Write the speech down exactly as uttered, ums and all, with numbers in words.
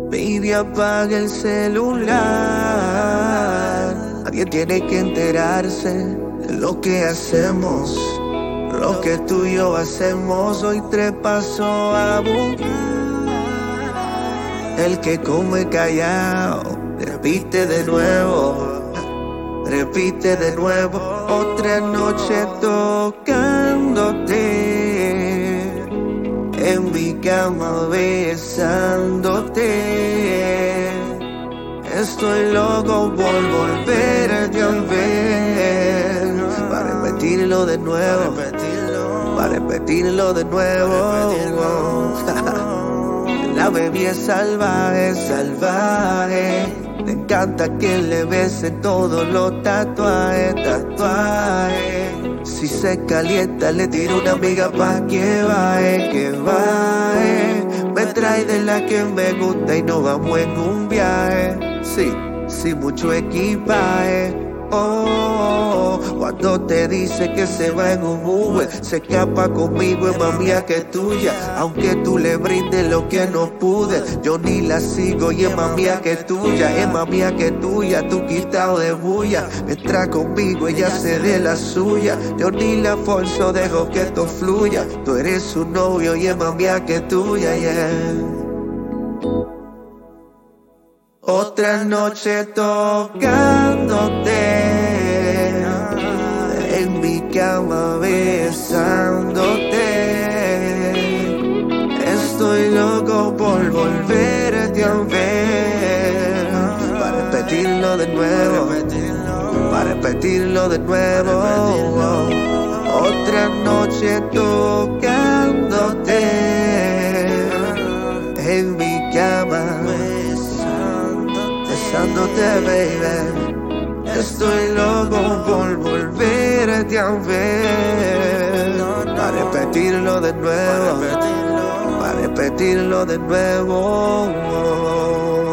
Baby, apaga el celular. Nadie tiene que enterarse de lo que hacemos, lo que tú y yo hacemos. Hoy tres pasos a buscar. El que come callado, repite de nuevo, repite de nuevo. Otra noche tocándote, en mi cama besándote. Estoy loco por volverte a ver, para repetirlo de nuevo, para repetirlo de nuevo. La baby es salvaje, salvaje. Le encanta que le besen todos los tatuajes, tatuajes. Si se calienta le tiro una amiga pa' que baje, que baje. Me trae de la que me gusta y nos vamos en un viaje. Sí, sin mucho equipaje. Oh, cuando te dice que se va en un Uber, se escapa conmigo, es más mía que tuya. Aunque tú le brindes lo que no pude, yo ni la sigo y es más mía que tuya. Es más mía que tuya, tú quitado de bulla. Entra conmigo, ella se dé la suya. Yo ni la forzo, dejo que esto fluya. Tú eres su novio y es más mía que tuya, yeah. Otra noche tocándote, en mi cama besándote. Estoy loco por volverte a ver, para repetirlo de nuevo, para repetirlo de nuevo. Otra noche tocándote, en mi cama besándote, baby. Estoy loco por volverte a ver, para repetirlo de nuevo, para repetirlo de nuevo.